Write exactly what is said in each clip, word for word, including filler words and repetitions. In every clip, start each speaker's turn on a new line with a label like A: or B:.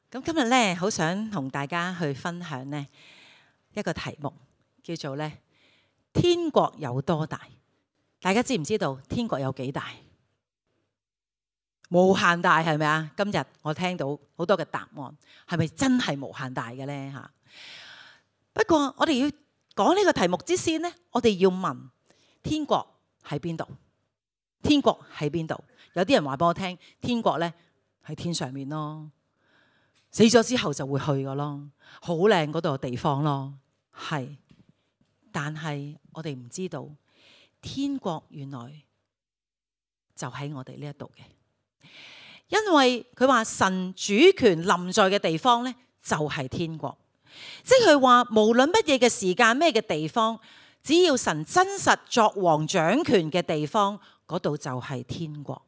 A: 咁今日咧，好想同大家去分享呢一個題目，叫做咧天國有多大？大家知唔知道天國有幾大？無限大係咪啊？今日我聽到好多嘅答案，係咪真係無限大嘅咧？吓，不過我哋要講呢個題目之先呢，我哋要問天國喺邊度？天國喺邊度？有啲人話俾我聽，天國咧喺天上面咯。死咗之後就會去噶咯，好靚嗰度嘅地方咯，係。但係我哋唔知道，天國原來就喺我哋呢一度嘅，因為佢話神主權臨在嘅地方呢，就係天國，即係話無論乜嘢嘅時間、咩嘅地方，只要神真實作王掌權嘅地方，嗰度就係天國。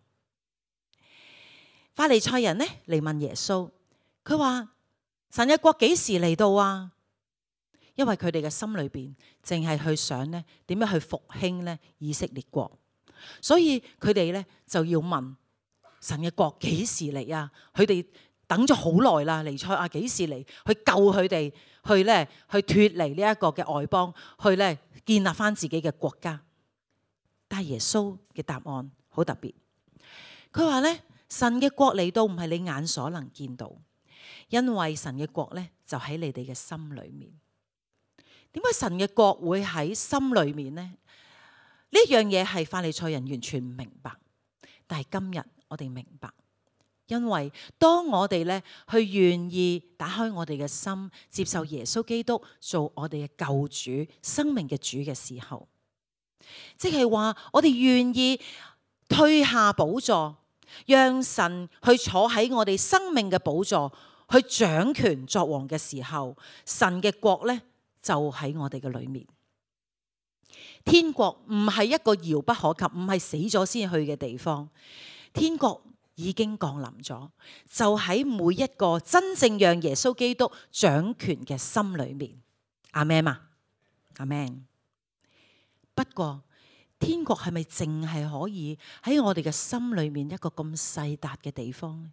A: 法利賽人呢嚟問耶穌。佢話神嘅國幾時嚟到啊？因為佢哋嘅心裏邊淨係去想咧點樣去復興咧以色列國，所以佢哋咧就要問神嘅國幾時嚟啊？佢哋等咗好耐啦，彌賽亞幾時嚟去救佢哋，去咧去脫離呢一個嘅外邦，去咧建立翻自己嘅國家。但係耶穌嘅答案好特別，佢話咧神嘅國嚟到唔係你眼所能見到。因為神嘅國咧就喺你哋嘅心裏面。點解神嘅國會喺心裏面呢？呢樣嘢係法利賽人完全唔明白，但係今日我哋明白，因為當我哋咧去願意打開我哋嘅心，接受耶穌基督做我哋嘅救主、生命嘅主嘅時候，即係話我哋願意退下寶座，讓神去坐喺我哋生命嘅寶座。去掌權作王嘅時候，神嘅國呢就喺我哋嘅裏面。天國唔係一個遙不可及，唔係死咗先去嘅地方。天國已經降臨咗，就喺每一個真正讓耶穌基督掌權嘅心裏面。阿們嘛，阿們。不過天國係咪淨係可以喺我哋嘅心裏面一個咁細笪嘅地方呢？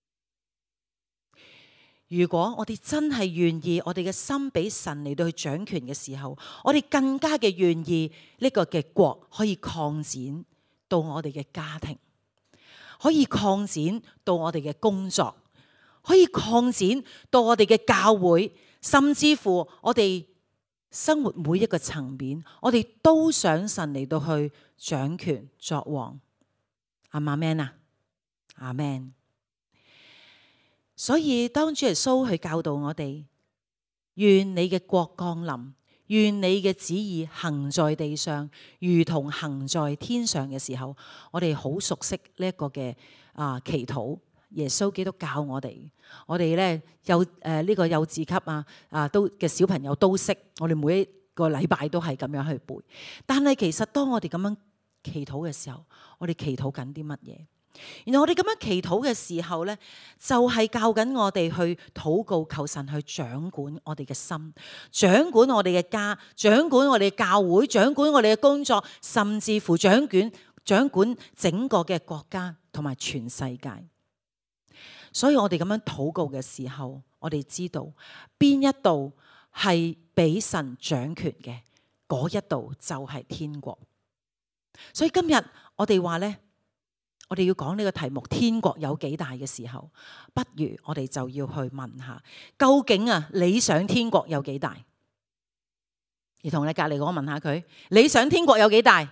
A: 如果我哋真係願意，我哋嘅心俾神嚟到去掌權嘅時候，我哋更加嘅願意呢個嘅國可以擴展到我哋嘅家庭，可以擴展到我哋嘅工作，可以擴展到我哋嘅教會，甚至乎我哋生活每一個層面，我哋都想神嚟到去掌權作王。阿們啊，阿們。所以當主耶穌去教導我哋，願你嘅國降臨，願你嘅旨意行在地上，如同行在天上嘅時候，我哋好熟悉呢一個嘅啊祈禱。耶穌基督教我哋，我哋咧幼誒呢個幼稚級啊啊都嘅小朋友都識，我哋每一個禮拜都係咁樣去背。但係其實當我哋咁樣祈禱嘅時候，我哋祈禱緊啲乜嘢？然後我哋咁樣祈禱嘅時候呢，就係教緊我哋去禱告，求神去掌管我哋嘅心，掌管我哋嘅家，掌管我哋嘅教會，掌管我哋嘅工作，甚至乎掌管掌管整個嘅國家同埋全世界。所以我哋咁樣禱告嘅時候，我哋知道邊一度係俾神掌權嘅，嗰一度就係天國。所以今日我哋話呢。我哋要講呢個題目，天國有幾大嘅時候，不如我哋就要去問下，究竟啊，你想天國有幾大？而同你隔籬嗰個問下佢，你想天國有幾大？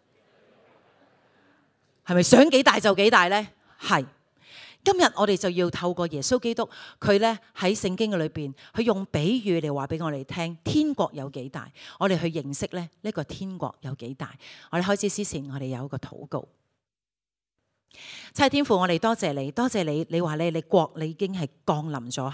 A: 係咪想幾大就幾大呢？係。今日我哋就要透過耶穌基督，佢咧喺聖經嘅裏邊，佢用比喻嚟話俾我哋聽，天國有幾大？我哋去認識咧呢個天國有幾大？我哋開始之前，我哋有一個禱告。親愛天父，我哋多謝你，多謝你，你話你你國你已經係降臨咗係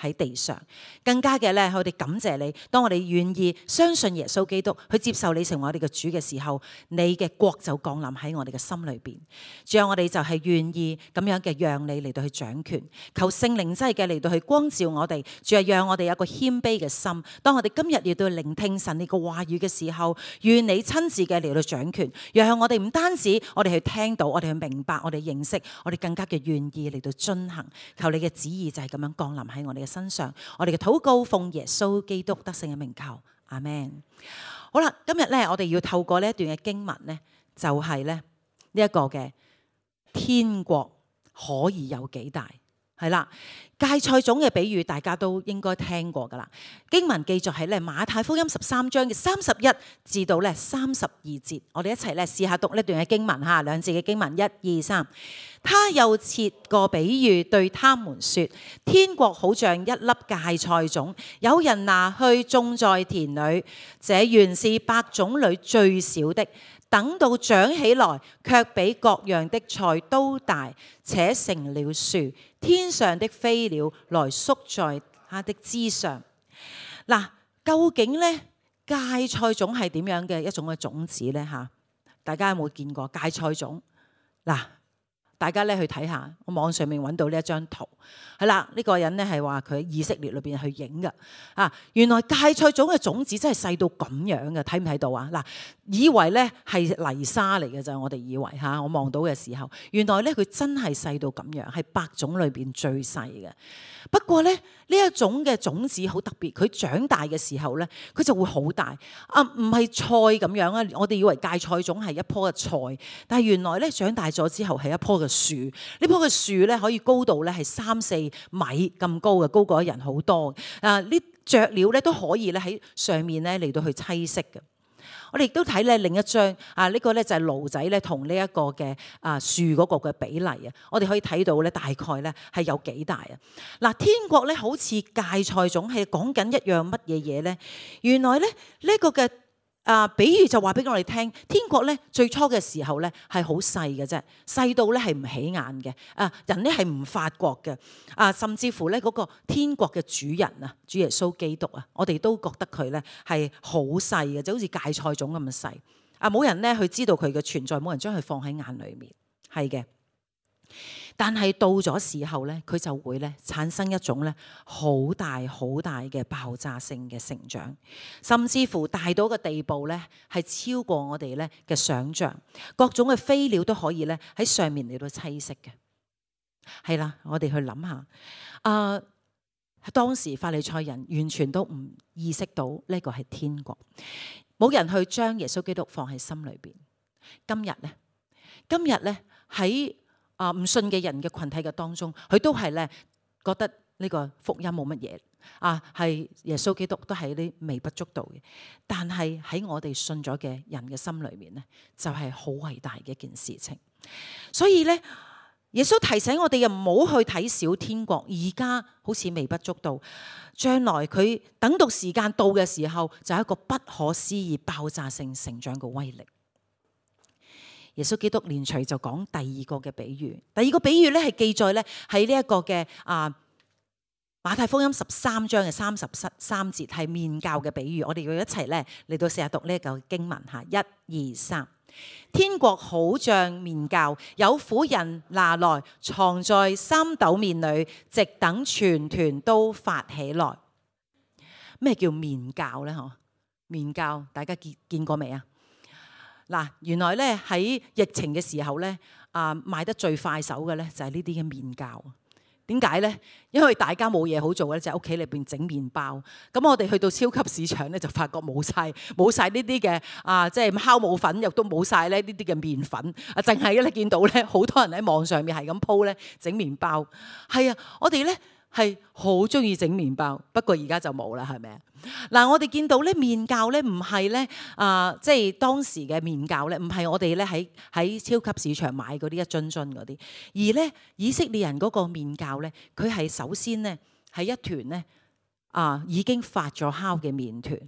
A: 喺地上，更加嘅咧，我哋感謝你。當我哋願意相信耶穌基督，去接受你成為我哋嘅主嘅時候，你嘅國就降臨喺我哋嘅心裏邊。仲有我哋就係願意咁樣嘅讓你嚟到去掌權，求聖靈真係嘅嚟到去光照我哋，仲係讓我哋有一個謙卑嘅心。當我哋今日要到聆聽神你嘅話語嘅時候，願你親自嘅嚟到掌權，讓我哋唔單止我哋去聽到，我哋去明白，我哋認識，我哋更加嘅願意嚟到遵行。求你嘅旨意就係咁樣降臨喺我哋嘅身上。我哋嘅禱告奉耶穌基督得勝嘅名求，阿們。好啦，今日咧我哋要透過呢一段嘅經文咧，就係咧呢一個嘅天國可以有幾大。係啦，芥菜種嘅比喻大家都應該聽過噶啦。經文記載喺咧馬太福音十三章嘅三十一至到咧三十二節，我哋一齊咧試下讀呢段嘅經文吓，兩節嘅經文，一二三。他又設個比喻對他們說：天國好像一粒芥菜種，有人拿去種在田裏，這原是百種裏最小的。等到長起來，卻比各樣的菜都大，且成了樹，天上的飛鳥來宿在它的枝上。嗱，究竟咧芥菜種係點樣嘅一種嘅種子咧？吓，大家有冇見過芥菜種？嗱，大家咧去睇下，我網上面揾到呢一張圖，係啦，呢個人咧係話佢喺以色列裏邊去影嘅啊。原來芥菜種嘅種子真係細到咁樣嘅，睇唔睇到啊？嗱，以為咧係泥沙嚟嘅咋，我哋以為嚇，我望到嘅時候，原來咧佢真係細到咁樣，係百種裏邊最細嘅。不過咧呢一種嘅種子好特別，佢長大嘅時候咧，佢就會好大啊，唔係菜咁樣啊。我哋以為芥菜種係一棵嘅菜，但係原來咧長大咗之後係一棵嘅樹。呢棵嘅樹咧可以高度咧係三四米咁高嘅，高過人好多啊！呢雀鳥咧都可以咧喺上面咧嚟到去棲息嘅。我哋亦都睇咧另一張啊，呢個咧就係驢仔咧同呢一個嘅啊樹嗰個嘅比例啊，我哋可以睇到咧大概咧係有幾大啊！嗱，天國咧好似芥菜種係講緊一樣乜嘢嘢咧？原來咧呢個嘅啊比喻就話俾我哋聽，天國咧最初嘅時候咧係好細嘅啫，細到咧係唔起眼嘅啊，人咧係唔發覺嘅啊，甚至乎咧嗰個天國嘅主人啊，主耶穌基督啊，我哋都覺得佢咧係好細嘅，就好似芥菜種咁細啊，冇人咧去知道佢嘅存在，冇人將佢放喺眼裏面，係嘅。但係到咗時候咧，佢就會咧產生一種咧好大好大嘅爆炸性嘅成長，甚至乎大到個地步咧係超過我哋咧嘅想象，各種嘅飛鳥都可以咧喺上面嚟到棲息嘅。係啦，我哋去諗下，啊、呃，當時法利賽人完全都唔意識到呢個係天國，冇人去將耶穌基督放喺心裏邊。今日咧，今日咧喺啊！唔信嘅人嘅群體嘅當中，佢都係咧覺得呢個福音冇乜嘢啊，係耶穌基督都係啲微不足道嘅。但係喺我哋信咗嘅人嘅心裏面咧，就係好偉大嘅一件事情。所以咧，耶穌提醒我哋又唔好去睇小天國，而家好似微不足道，將來佢等到時間到嘅時候，就係一個不可思議爆炸性成長嘅威力。耶穌基督連隨就講第二個嘅比喻，第二個比喻咧係記載咧喺呢一個嘅啊馬太福音十三章嘅三十三節，係麵酵嘅比喻。我哋要一齊咧嚟到試下讀呢一個經文吓，一二三。天國好像麵酵，有婦人拿來藏在三斗麵裏，直等全團都發起來。咩叫麵酵咧？嗬，麵酵大家見見過未啊？嗱，原來咧喺疫情嘅時候咧，啊賣得最快手嘅咧就係呢啲嘅麵酵。點解咧？因為大家冇嘢好做咧，就喺屋企裏邊整麵包。咁我哋去到超級市場咧，就發覺冇晒冇晒呢啲嘅啊，即係酵母粉，亦都冇晒咧呢啲嘅麵粉。啊，淨係咧見到咧，好多人喺網上面係咁鋪咧整麵包。係啊，我哋咧係好中意整麵包，不過而家就冇啦，係咪啊？嗱，我哋見到咧麵酵咧唔係咧啊，即係當時嘅麵酵咧，唔係我哋咧喺喺超級市場買嗰啲一樽樽嗰啲，而咧以色列人嗰個麵酵咧，佢係首先咧係一團咧啊已經發咗酵嘅麵團，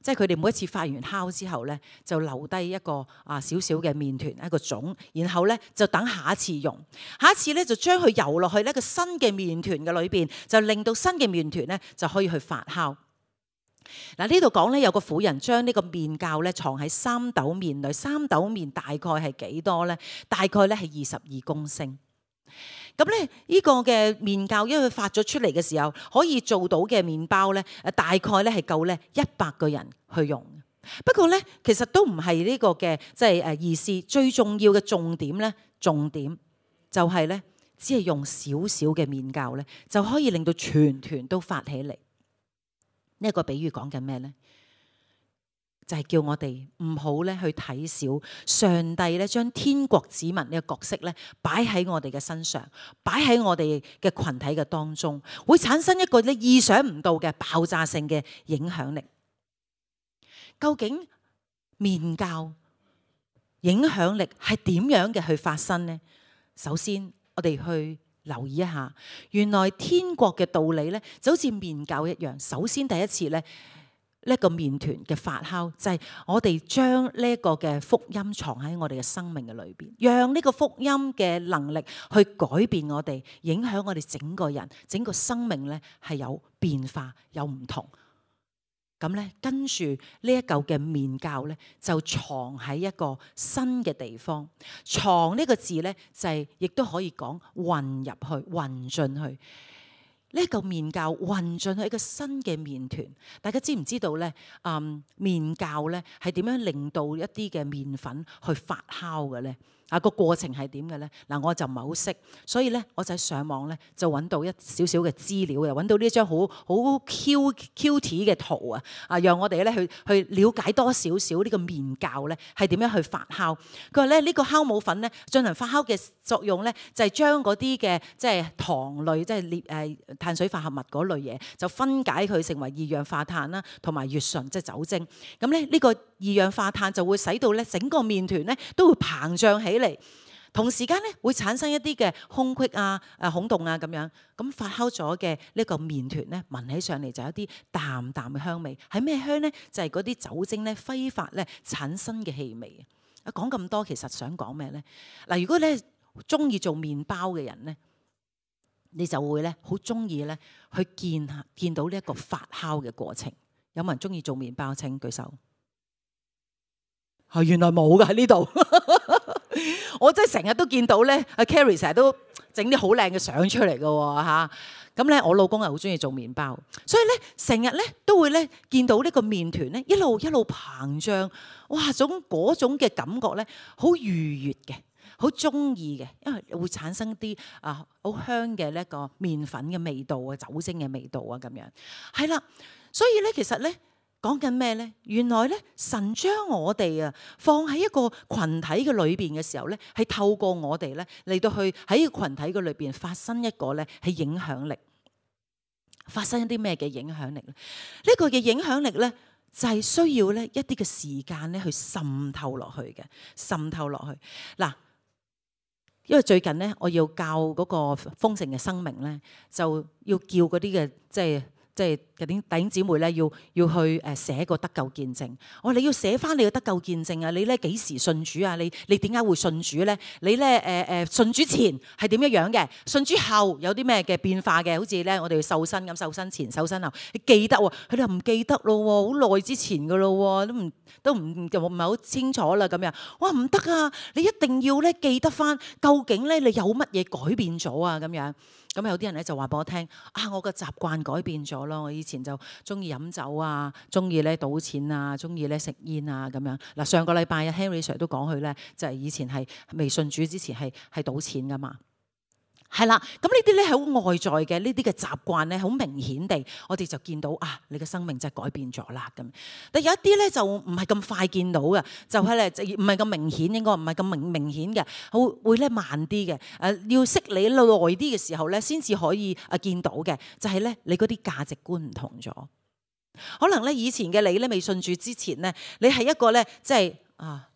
A: 即係佢哋每一次發完酵之後咧，就留低一個啊少少嘅麵團一個種，然後咧就等下一次用，下一次咧就將佢游落去呢個新嘅麵團嘅裏邊，就令到新嘅麵團咧就可以去發酵。嗱，呢度講咧有個婦人將呢個麵酵咧藏喺三斗麵裏，三斗麵大概係幾多咧？大概咧係二十二公升。咁咧呢個嘅麵酵，因為佢發咗出嚟嘅時候，可以做到嘅麵包咧，誒大概咧係夠咧一百個人去用。不過咧，其實都唔係呢個嘅即係誒意思。最重要嘅重點咧，重點就係咧，只係用少少嘅麵酵咧，就可以令到全團都發起嚟。呢一個比喻講緊咩咧？就係叫我哋唔好咧去睇小上帝咧，將天國子民呢個角色咧擺喺我哋嘅身上，擺喺我哋嘅群體嘅當中，會產生一個你意想唔到嘅爆炸性嘅影響力。究竟麵酵影響力係點樣嘅去發生呢？首先，我哋去留意一下，原來天國嘅道理咧就好似麵酵一樣。首先第一次咧。呢一個麵團嘅發酵，就係我哋將呢一個嘅福音藏喺我哋嘅生命嘅裏邊，讓呢個福音嘅能力去改變我哋，影響我哋整個人、整個生命咧係有變化、有唔同。咁咧，跟住呢一嚿嘅麵酵咧，就藏喺一個新嘅地方。藏呢個字咧，就係亦都可以講混入去、混進去。呢一嚿麵酵混進去一個新嘅麵團，大家知唔知道咧？嗯，麵酵咧係點樣令到一啲嘅麵粉去發酵嘅咧？啊，個過程係點嘅咧？嗱，我就唔係好識，所以咧我就喺上網咧就揾到一少少嘅資料，又揾到呢張好好 Q cute 嘅圖啊！啊，讓我哋咧去去了解多少少呢個麵酵咧係點樣去發酵。佢話咧呢個酵母粉咧進行發酵嘅作用咧就係將嗰啲嘅即係糖類即係列誒碳水化合物嗰類嘢就分解佢成為二氧化碳啦，同埋乙醇即係酒精。咁咧呢個二氧化碳就會使到咧整個麵團咧都會膨脹起嚟，同時間咧會產生一啲嘅空隙啊、誒孔洞啊咁樣。咁發酵咗嘅呢個麵團咧，聞起上嚟就有啲淡淡嘅香味。係咩香咧？就係嗰啲酒精咧揮發咧產生嘅氣味。啊，講咁多其實想講咩咧？嗱，如果咧中意做麵包嘅人咧，你就會咧好中意咧去見下見到呢一個發酵嘅過程。有冇人中意做麵包？請舉手。係原來冇㗎喺呢度，我真係成日都見到咧。阿 Carrie 成日都整啲好靚嘅相出嚟嘅喎嚇。咁咧，我老公係好中意做麵包，所以咧成日咧都會咧見到呢個麵團咧一路一路膨脹，哇！種嗰種嘅感覺咧好愉悅嘅，好中意嘅，因為會產生啲啊好香嘅呢一個麵粉嘅味道啊、酒精嘅味道啊咁樣。係啦，所以咧其實咧。講緊咩咧？原來咧，神將我哋啊放喺一個群體嘅裏邊嘅時候咧，係透過我哋咧嚟到去喺個群體嘅裏邊發生一個咧係影響力，發生一啲咩嘅影響力咧？呢個嘅影響力咧就係需要咧一啲嘅時間咧去滲透落去嘅，滲透落去。嗱，因為最近咧我要教嗰個豐盛嘅生命咧，就要叫嗰啲嘅即係。即係有啲弟兄姊妹咧，要要去誒寫個得救見證。我話你要寫翻你嘅得救見證啊！你咧幾時信主啊？你你點解會信主咧？你咧誒誒信主前係點樣樣嘅？信主後有啲咩嘅變化嘅？好似咧我哋瘦身咁，瘦身前、瘦身後，你記得喎？佢哋又唔記得咯，好耐之前嘅咯，都唔都唔就唔係好清楚啦咁樣。哇，唔得啊！你一定要咧記得翻，究竟咧你有乜嘢改變咗啊？咁樣。咁有啲人咧就話俾我聽，啊，我個習慣改變咗咯，我以前就中意飲酒啊，中意咧賭錢啊，中意咧食煙啊咁樣。嗱，上個禮拜 Henry Sir 都講佢咧，就係以前係未信主之前係係賭錢噶嘛。係啦，咁呢啲咧係好外在嘅呢啲嘅習慣咧，好明顯地，我哋就見到啊，你嘅生命真係改變咗啦咁。但有一啲咧就唔係咁快見到嘅，就係咧唔係咁明顯，應該唔係咁明明顯嘅，會會咧慢啲嘅。誒，要識你耐啲嘅時候咧，先至可以誒見到嘅，就係咧你嗰啲價值觀唔同咗。可能咧以前嘅你咧未信主之前咧，你係一個咧即係啊。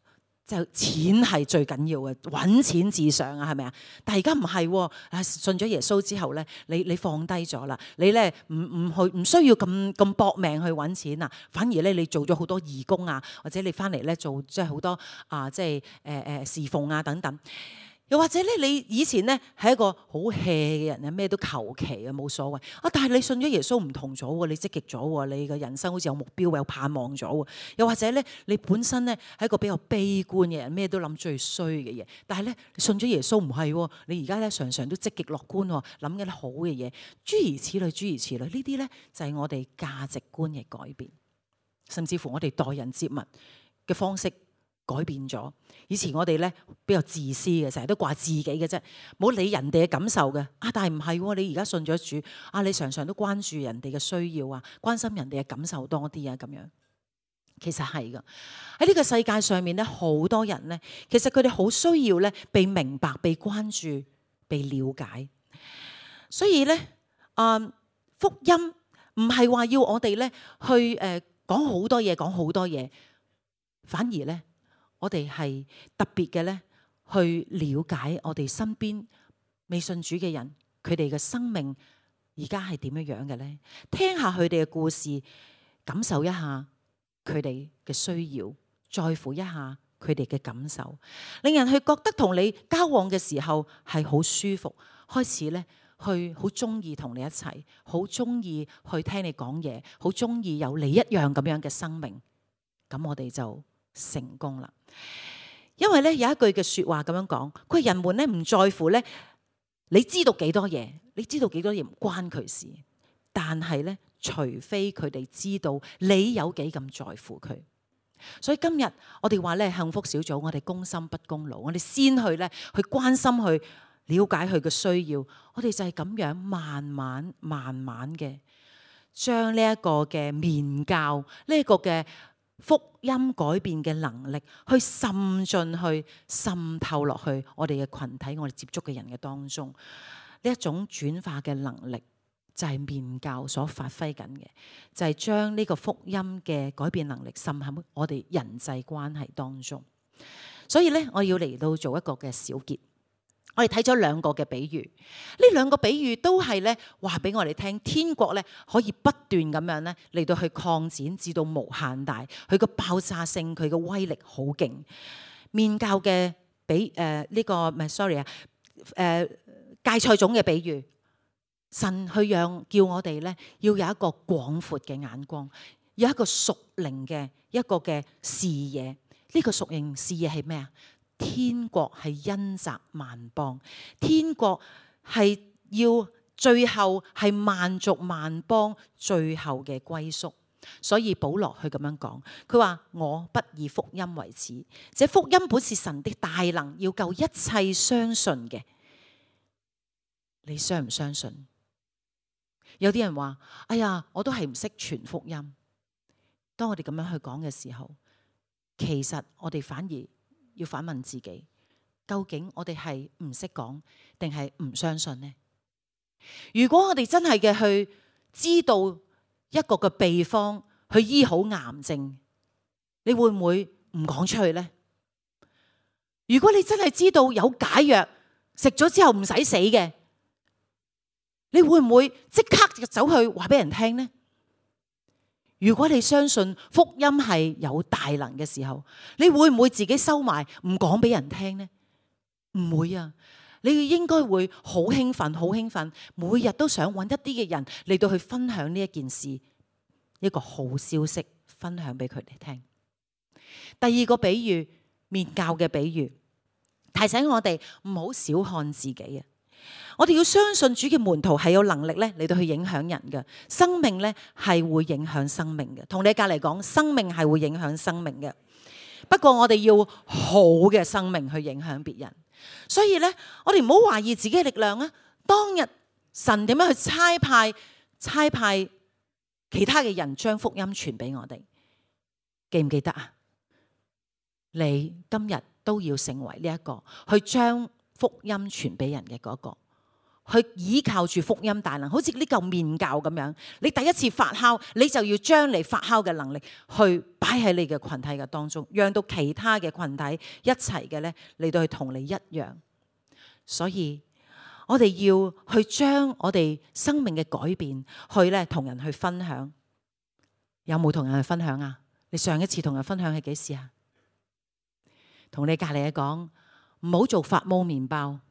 A: 就錢係最緊要嘅，揾錢至上啊，係咪啊？但係而家唔係，啊信咗耶穌之後咧，你你放低咗啦，你咧唔唔去唔需要咁咁搏命去揾錢啊，反而咧你做咗好多義工啊，或者你翻嚟咧做即係好多啊即係誒誒侍奉啊等等。又或者咧，你以前咧係一個好 hea 嘅人啊，咩都求其啊，冇所謂啊。但係你信咗耶穌唔同咗喎，你積極咗喎，你嘅人生好似有目標、有盼望咗喎。又或者咧，你本身咧係一個比較悲觀嘅人，咩都諗最衰嘅嘢。但係咧，信咗耶穌唔係喎，你而家咧常常都積極樂觀喎，諗緊啲好嘅嘢，諸如此類，諸如此類。呢啲咧就係我哋價值觀嘅改變，甚至乎我哋待人接物嘅方式改變咗。以前我哋咧比較自私嘅，成日都掛自己嘅啫，冇理人哋嘅感受嘅。啊，但係唔係喎，你而家信咗主，啊，你常常都關注人哋嘅需要啊，關心人哋嘅感受多啲啊，咁樣。其實係噶，喺呢個世界上面咧，好多人咧，其實佢哋好需要咧被明白、被關注、被了解。所以咧，啊、呃，福音唔係話要我哋咧去誒講好多嘢，講好多嘢，反而咧。我哋係特別嘅咧，去了解我哋身邊未信主嘅人，佢哋嘅生命而家係點樣樣嘅咧？聽下佢哋嘅故事，感受一下佢哋嘅需要，在乎一下佢哋嘅感受，令人去覺得同你交往嘅時候係好舒服，開始咧去好中意同你一齊，好中意去聽你講嘢，好中意有你一樣咁樣嘅生命，咁我哋就成功啦。因為咧有一句嘅說話咁樣講，佢話人們咧唔在乎咧，你知道幾多嘢，你知道幾多嘢唔關佢事，但係咧除非佢哋知道你有幾咁在乎佢。所以今日我哋話咧幸福小組，我哋攻心不攻腦，我哋先去咧去關心去了解佢嘅需要，我哋就係咁樣慢慢慢慢嘅將呢一個嘅面教呢一個嘅福音改變嘅能力，去滲進去、滲透落去我哋嘅群體、我哋接觸嘅人嘅當中，呢一種轉化嘅能力就係面教所發揮緊嘅，就係將呢個福音嘅改變能力滲喺我哋人際關係當中。所以咧，我要嚟到做一個嘅小結。我哋睇咗兩個嘅比喻，呢兩個比喻都係咧話俾我哋聽，天國咧可以不斷咁樣咧嚟到去擴展至到無限大，佢個爆炸性，佢個威力好勁。麵酵嘅比誒呢、呃這個唔係 sorry 啊，誒芥菜種嘅比喻，神去讓叫我哋咧要有一個廣闊嘅眼光，有一個屬靈嘅一個嘅視野。呢、這個屬靈視野係咩啊？天國係恩澤萬邦，天國係要最後係萬族萬邦最後嘅歸宿。所以保羅佢咁樣講，佢話我不以福音為恥，這福音本是神的大能，要救一切相信嘅。你相唔相信？有啲人話：哎呀，我都係唔識傳福音。當我哋咁樣去講嘅時候，其實我哋反而要反問自己，究竟我哋係唔識講定係唔相信呢？如果我哋真係嘅去知道一個嘅秘方去醫好癌症，你會唔會唔講出去呢？如果你真係知道有解藥食咗之後唔使死嘅，你會唔會即刻就走去話俾人聽呢？如果你相信福音係有大能嘅時候，你會唔會自己收埋唔講俾人聽呢？唔會啊！你應該會好興奮，好興奮，每日都想揾一啲嘅人嚟到去分享呢一件事，一個好消息分享俾佢哋聽。第二個比喻，麵酵嘅比喻，提醒我哋唔好小看自己啊！我哋要相信主嘅門徒係有能力咧嚟到去影響人嘅，生命咧係會影響生命嘅。同你隔籬講，生命係會影響生命嘅。不過我哋要好嘅生命去影響別人。所以咧，我哋唔好懷疑自己嘅力量啊！當日神點樣去差派差派其他嘅人將福音傳俾我哋，記唔記得啊？你今日都要成為呢一個去將福音傳俾人嘅嗰個。 去倚靠住福音大能，好似呢嚿麵酵咁樣。你第一次發酵，你就要將你發酵嘅能力去擺喺你嘅群體嘅當中，讓到其他嘅群體一齊嘅咧嚟到去同你一樣。所以我哋要去將我哋生命嘅改變去咧同人去分享。有冇同人去分享啊？你上一次同人分享係幾時啊？同你隔籬嘅講，唔好做發毛麵包。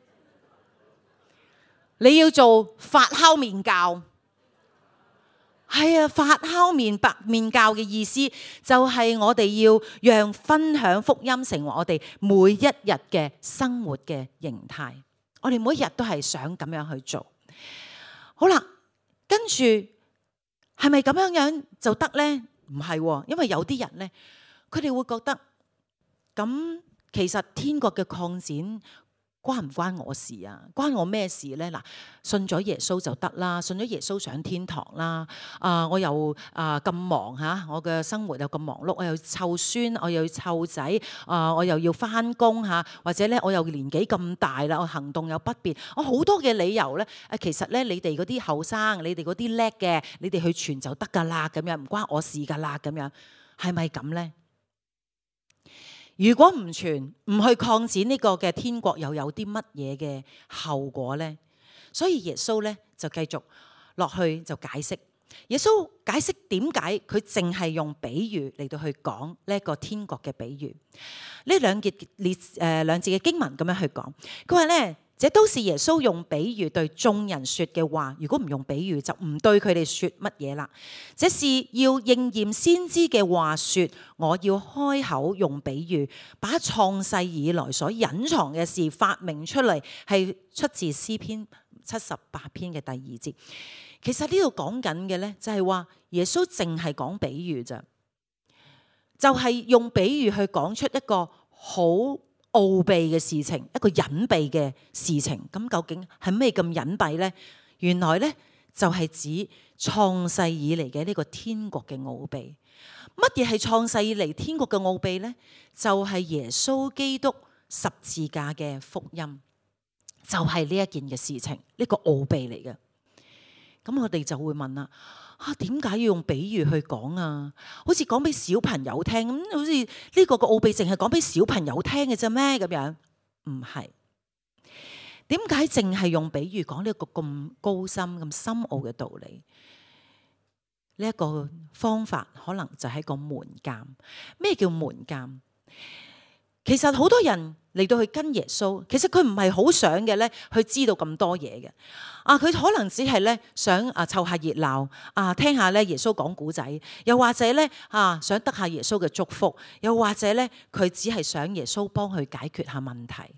A: 你要做發酵麵酵，係啊！發酵麵白麵酵嘅意思就係我哋要讓分享福音成為我哋每一日嘅生活嘅形態。我哋每一日都係想咁樣去做。好啦，跟住係咪咁樣樣就得呢？唔係，因為有啲人呢，佢哋會覺得咁其實天國嘅擴展關唔關我事啊？關我咩事咧？嗱，信咗耶穌就得啦，信咗耶穌上天堂啦。啊，我又啊咁忙嚇，我嘅生活又咁忙碌，我又要湊孫，我又要湊仔，啊，我又要翻工嚇，或者咧我又年紀咁大啦，我行動又不便，我好多嘅理由咧。誒，其實咧你哋嗰啲後生，你哋嗰啲叻嘅，你哋去傳就得㗎啦，咁樣唔關我事㗎啦，咁樣係咪咁咧？如果唔傳，唔去擴展呢個嘅天國，又有啲乜嘢嘅後果呢？所以耶穌咧就繼續落去就解釋。耶穌解釋點解佢淨係用比喻嚟到去講呢一個天國嘅比喻。呢兩節列誒兩節嘅經文咁樣去講，佢話咧，這都是耶穌用比喻對眾人說嘅話。如果唔用比喻，就唔對佢哋說乜嘢啦。這是要應驗先知嘅話說，我要開口用比喻，把創世以來所隱藏嘅事發明出嚟，係出自詩篇七十八篇嘅第二節。其實呢度講緊嘅咧，就係話耶穌淨係講比喻咋，就係用比喻去講出一個好奧秘嘅事情，一個隱秘嘅事情。咁究竟係咩咁隱蔽呢？原來呢，就係指創世以嚟嘅呢個天國嘅奧秘。乜嘢係創世以嚟天國嘅奧秘呢？就係耶穌基督十字架嘅福音，就係呢一件嘅事情，呢個奧秘嚟嘅。咁我哋就會問啦，啊，點解要用比喻去講啊？好似講俾小朋友聽咁，好似呢個個奧秘淨係講俾小朋友聽嘅啫咩？咁樣唔係。點解淨係用比喻講呢一個咁高深、咁深奧嘅道理？呢一個方法可能就係一個門檻。咩叫門檻？其實好多人嚟到去跟耶穌，其實佢唔係好想嘅咧，去知道咁多嘢嘅。啊，佢可能只係咧想啊湊下熱鬧，啊聽下咧耶穌講古仔，又或者咧啊想得下耶穌嘅祝福，又或者咧佢只係想耶穌幫佢解決下問題，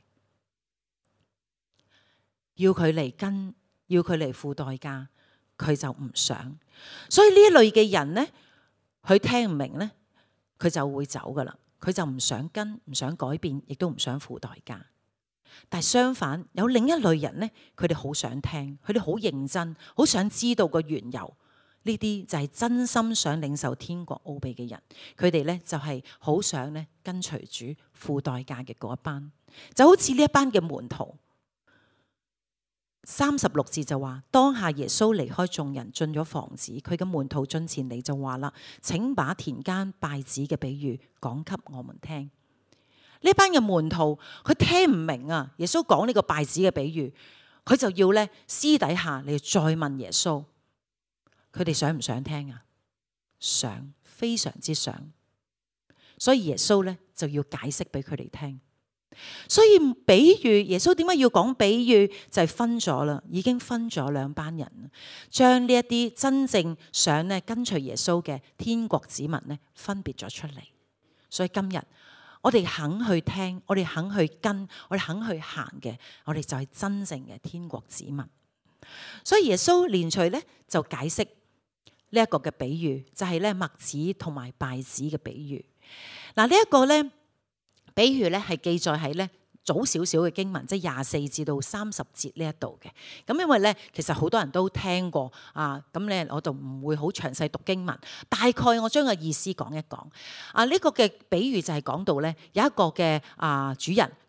A: 要佢嚟跟，要佢嚟付代價，佢就唔想。所以呢一類嘅人咧，佢聽唔明咧，佢就會走噶啦。佢就唔想跟，唔想改變，亦都唔想付代價。但係相反，有另一類人呢，佢哋好想聽，佢哋好認真，好想知道個緣由。呢啲就係真心想領受天國奧秘嘅人。佢哋呢，就係好想咧跟隨主付代價嘅嗰一班。就好似呢一班嘅門徒。三十六節就話，當下耶穌離開眾人進咗房子，佢嘅門徒進前嚟就話啦，請把田間稗子嘅比喻講給我們聽。呢班嘅門徒佢聽唔明啊，耶穌講呢個稗子嘅比喻，佢就要咧私底下嚟再問耶穌。佢哋想唔想聽啊？想，非常之想。所以耶穌咧就要解釋俾佢哋聽。所以比喻，耶穌點解要講比喻？就係分咗啦，已經分咗兩班人，將呢一啲真正想咧跟隨耶穌嘅天國子民咧分別咗出嚟。所以今日我哋肯去聽，我哋肯去跟，我哋肯去行嘅，我哋就係真正嘅天國子民。所以耶穌連隨咧就解釋呢一個嘅比喻，就係咧麥子同埋稗子嘅比喻。嗱，呢一個咧。比喻咧係記載喺咧早少少嘅經文，即係廿四至到三十節呢一度嘅。咁因為咧，其實好多人都聽過啊，咁咧我就唔會好詳細讀經文，大概我將個意思講一講。啊，呢個嘅比喻就係講到咧有一個嘅啊主人，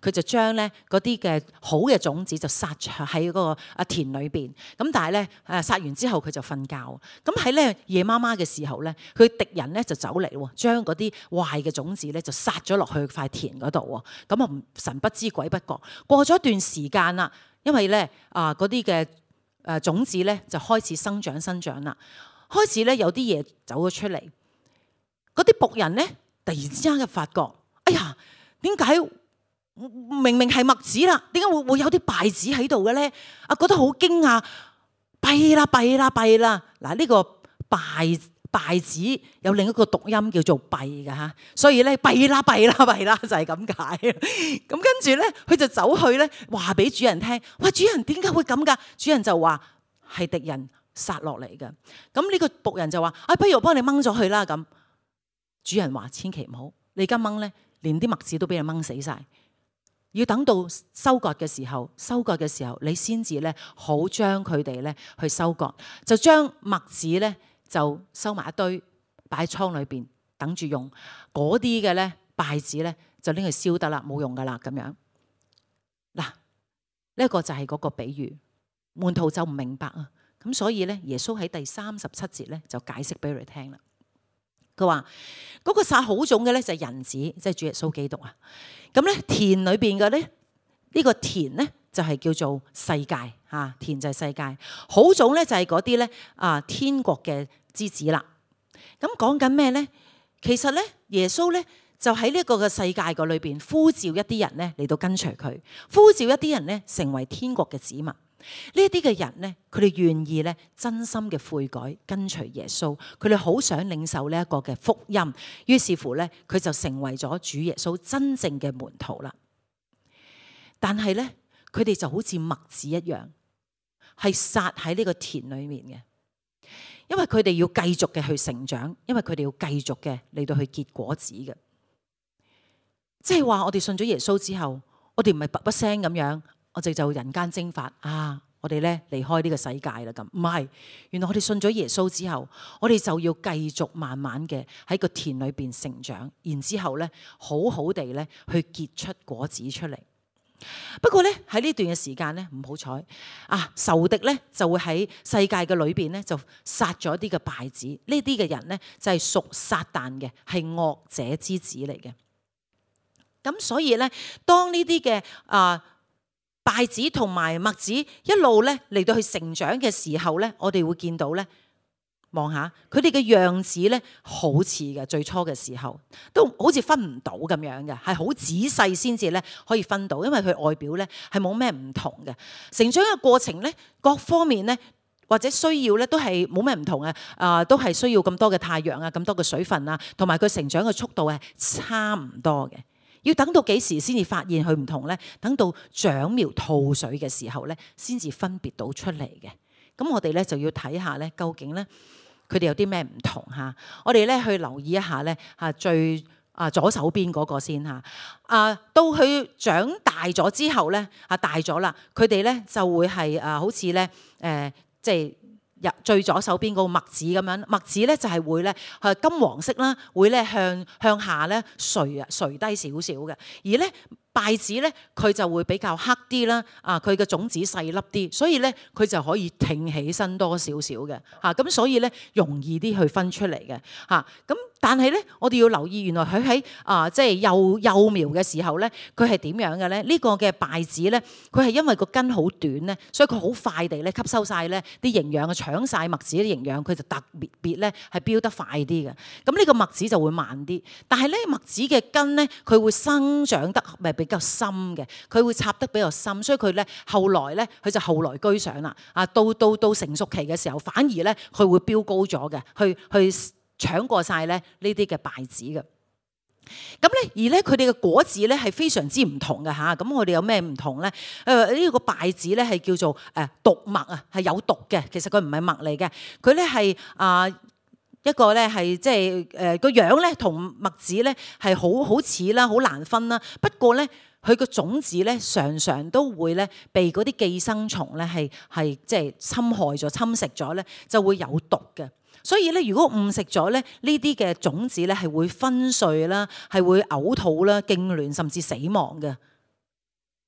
A: 佢就將咧嗰啲嘅好嘅種子就撒喺嗰個啊田裏邊。咁但係咧誒撒完之後佢就瞓覺。咁喺咧夜媽媽嘅時候咧，佢敵人咧就走嚟喎，將嗰啲壞嘅種子咧就撒咗落去塊田嗰度喎。咁啊神不知鬼不覺，過咗一段時間啦，因為咧啊嗰啲嘅誒種子咧就開始生長生長啦，開始咧有啲嘢走咗出嚟。嗰啲僕人咧突然之間嘅發覺，哎呀，點解明明係麥子啦，點解會會有啲稗子喺度嘅咧？啊，覺得好驚訝，弊啦弊啦弊啦！嗱，呢個稗稗子有另一個讀音叫做弊嘅嚇，所以咧弊啦弊啦弊啦就係咁解。咁跟住咧，佢就走去咧話俾主人聽，哇！主人點解會咁㗎？主人就話係敵人撒落嚟嘅。咁呢個僕人就話：啊，不如我幫你掹咗佢啦咁。主人話：千祈唔好，你而家掹咧，連啲麥子都俾人掹死晒。要等到收割嘅時候，收割嘅時候，你先至咧好將佢哋咧去收割，就將麥子咧就收埋一堆，擺喺倉裏邊等住用。嗰啲嘅咧稗子咧就拎去燒得啦，冇用噶啦咁樣。嗱，呢一個就係嗰個比喻，門徒就唔明白啊。咁所以咧，耶穌喺第三十七節咧就解釋俾佢哋聽啦。佢話嗰個撒好種嘅咧就係人子，即係主耶穌基督啊。咁咧田裏邊嘅咧呢個田咧就係叫做世界嚇，田就係世界。好種咧就係嗰啲咧啊天國嘅之子啦。咁講緊咩咧？其實咧耶穌咧就喺呢一個嘅世界個裏邊呼召一啲人咧嚟到跟隨佢，呼召一啲人咧成為天國嘅子民。呢一啲嘅人咧，佢哋願意咧真心嘅悔改，跟隨耶穌，佢哋好想領受呢一個嘅福音，於是乎咧，佢就成為咗主耶穌真正嘅門徒啦。但係咧，佢哋就好似麥子一樣，係撒喺呢個田裏面嘅，因為佢哋要繼續嘅去成長，因為佢哋要繼續嘅嚟到去結果子嘅。即係話我哋信咗耶穌之後，我哋唔係噥噥聲咁樣。我哋就人間蒸發啊！我哋咧離開呢個世界啦，咁唔係。原來我哋信咗耶穌之後，我哋就要繼續慢慢嘅喺個田裏邊成長，然之後咧好好地咧去結出果子出嚟。不過咧喺呢段嘅時間咧唔好彩啊，仇敵咧就會喺世界嘅裏邊咧就殺咗啲嘅稗子。呢啲嘅人咧就係屬撒旦嘅，係惡者之子嚟嘅。咁所以咧，當呢啲嘅啊稗子同埋麥子一路咧嚟到去成長嘅時候咧，我哋會見到咧，望下佢哋嘅樣子咧，好似嘅最初嘅時候都好似分唔到咁樣嘅，係好仔細先至咧可以分到，因為佢外表咧係冇咩唔同嘅。成長嘅過程咧，各方面咧或者需要咧都係冇咩唔同嘅，啊、呃、都係需要咁多嘅太陽啊，咁多嘅水分啊，同埋佢成長嘅速度係差唔多嘅。要等到幾時先至發現佢唔同咧？等到長苗吐水嘅時候咧，先至分別到出嚟嘅。咁我哋咧就要睇下咧，究竟咧佢哋有啲咩唔同嚇？我哋咧去留意一下咧嚇，最啊左手邊嗰個先嚇。啊，到佢長大咗之後咧啊大咗啦，佢哋咧就會係啊好似咧誒即係。入最左手邊嗰個麥子咁樣，麥子咧就係會咧係金黃色啦，會咧向向下咧垂啊垂低少少嘅，而咧稗子咧佢就會比較黑啲啦，啊佢嘅種子細粒啲，所以咧佢就可以挺起身多少少嘅嚇，咁所以咧容易啲去分出嚟嘅嚇，咁但係咧我哋要留意，原來佢喺啊即係幼幼苗嘅時候咧，佢係點樣嘅咧？呢個嘅稗子咧，佢係因為個根好短咧，所以佢好快地咧吸收晒咧啲營養啊，搶晒麥子啲營養，佢就特別別咧係飆得快啲嘅。咁呢個麥子就會慢啲，但係咧麥子嘅根咧，佢會生長得咪比較深嘅，佢會插得比較深，所以佢咧後來咧佢就後來居上啦。啊，到到到成熟期嘅時候，反而咧佢會飆高咗嘅，去去搶過晒咧呢啲嘅稗子嘅。咁咧而咧佢哋嘅果子咧係非常之唔同嘅嚇。咁我哋有咩唔同咧？誒、呃、呢、這個稗子咧係叫做誒毒麥啊，係有毒嘅。其實佢唔係麥嚟嘅，佢咧係啊一個咧係即係誒個樣咧同麥子咧係好好似啦，好難分啦。不過咧佢個種子咧常常都會咧被嗰啲寄生蟲咧係係即係侵害咗、侵蝕咗咧，就會有毒嘅。所以咧，如果誤食咗咧，呢啲嘅種子咧係會昏碎啦，係會嘔吐啦、痙攣甚至死亡嘅。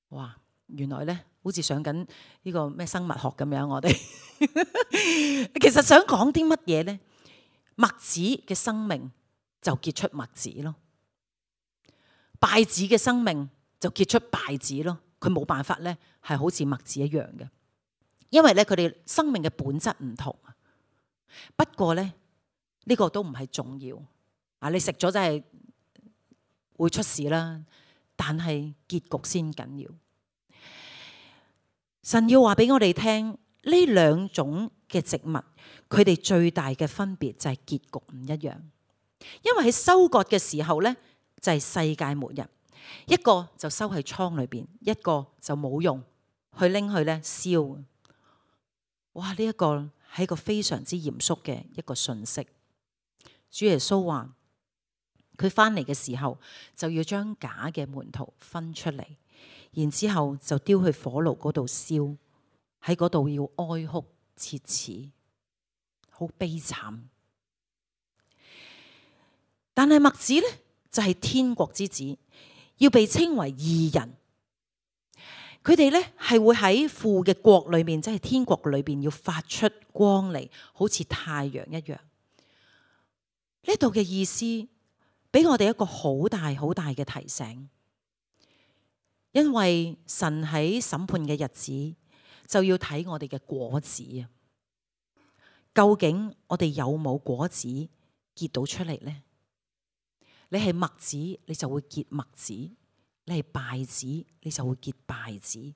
A: 哇！原來咧，好似上緊呢個咩生物學咁樣，我哋其實想講啲乜嘢咧？麥子嘅生命就結出麥子咯，稗子嘅生命就結出稗子咯。佢冇辦法咧，係好似麥子一樣嘅，因為咧佢哋生命嘅本質唔同。不過咧，呢個都唔係重要啊！你食咗真係會出事啦，但係結局先緊要。神要話俾我哋聽，呢兩種嘅植物，佢哋最大嘅分別就係結局唔一樣。因為喺收割嘅時候呢，就係世界末日，一個就收喺倉裏邊，一個就冇用，去拎去咧燒。哇！呢一個係一個非常之嚴肅嘅一個訊息。主耶穌話佢翻嚟嘅時候，就要將假嘅門徒分出嚟。然之後就丟去火爐嗰度燒，喺嗰度要哀哭切齒，好悲慘。但係麥子呢，就係天國之子，要被稱為義人。佢哋呢，係會喺父嘅國裏面，即係天國裏邊要發出光嚟，好似太陽一樣。呢度嘅意思俾我哋一個好大好大嘅提醒。因為神喺審判嘅日子就要睇我哋嘅果子啊，究竟我哋有冇果子結到出嚟呢？你係麥子，你就會結麥子；你係稗子，你就會結稗子。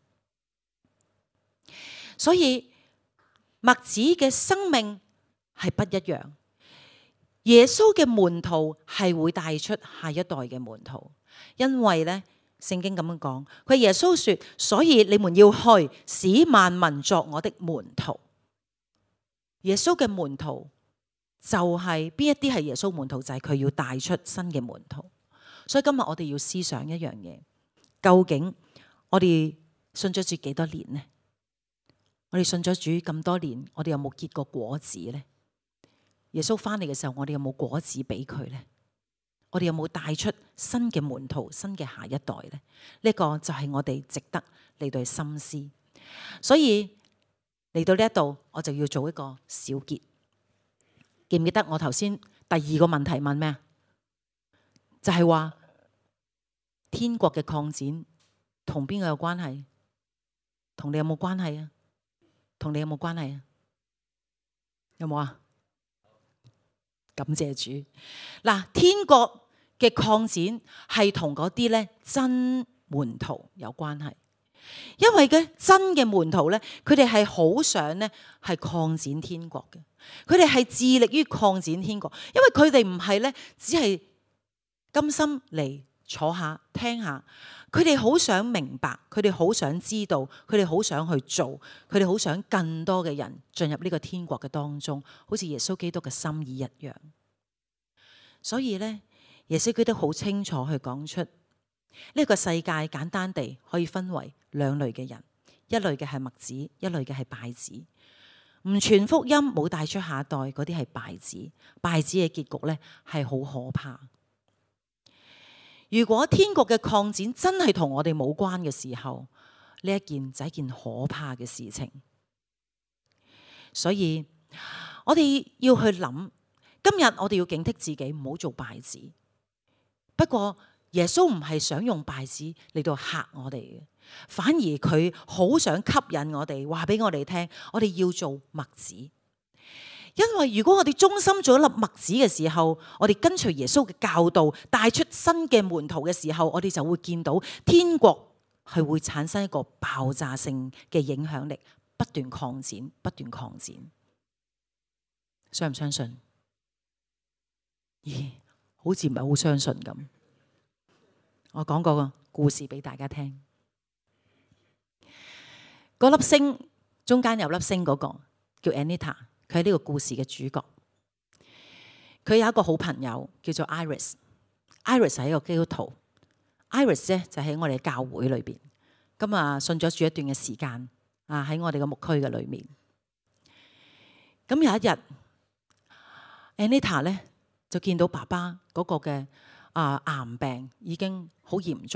A: 所以麥子嘅生命係不一樣。耶穌嘅門徒係會帶出下一代嘅門徒，因為呢。聖經咁樣講，佢耶穌說，所以你們要去，使萬民作我的門徒。耶穌嘅門徒就係邊一啲係耶穌門徒，就係佢要帶出新嘅門徒。所以今日我哋要思想一樣嘢，究竟我哋信咗主幾多年呢？我哋信咗主咁多年，我哋有冇結過果子呢？耶穌翻嚟嘅時候，我哋有冇果子俾佢呢？我哋有冇帶出新嘅門徒、新嘅下一代呢？呢、這個就係我哋值得嚟到去深思。所以嚟到呢一度，我就要做一個小結。記唔記得我頭先第二個問題問咩啊？就係、是、話天國嘅擴展同邊個有關係？同你有冇關係啊？同你有冇關係啊？有冇啊？感謝主。嗱，天國嘅擴展係同嗰啲咧真門徒有關係，因為嘅真嘅門徒咧，佢哋係好想咧係擴展天國嘅，佢哋係致力於擴展天國，因為佢哋唔係咧只係甘心嚟坐下聽下，佢哋好想明白，佢哋好想知道，佢哋好想去做，佢哋好想更多嘅人進入呢個天國嘅當中，好似耶穌基督嘅心意一樣。所以咧，耶穌基督好清楚去講出呢個世界簡單地可以分為兩類嘅人，一類嘅係麥子，一類嘅係稗子。唔傳福音冇帶出下一代嗰啲係稗子，稗子嘅結局咧係好可怕。如果天國嘅擴展真係同我哋冇關嘅時候，呢一件就係一件可怕嘅事情。所以我哋要去諗，今日我哋要警惕自己唔好做稗子。不過耶穌唔係想用稗子嚟到嚇我哋嘅，反而佢好想吸引我哋，話俾我哋聽，我哋要做麥子。因為如果我哋忠心做一粒麥子嘅時候，我哋跟隨耶穌嘅教導，帶出新嘅門徒嘅時候，我哋就會見到天國係會產生一個爆炸性嘅影響力，不斷擴展，不斷擴展。相唔相信？咦，好似唔係好相信咁。我講個故事俾大家聽。嗰粒星中間有粒星嗰個叫 Anita。佢係呢個故事嘅主角，佢有一個好朋友叫做 Iris，Iris 係一個基督徒，Iris 咧就喺我哋教會裏邊，咁啊信咗主一段嘅時間，啊喺我哋嘅牧區嘅裏面，咁有一日 Anita 咧就見到爸爸嗰個嘅啊癌病已經好嚴重，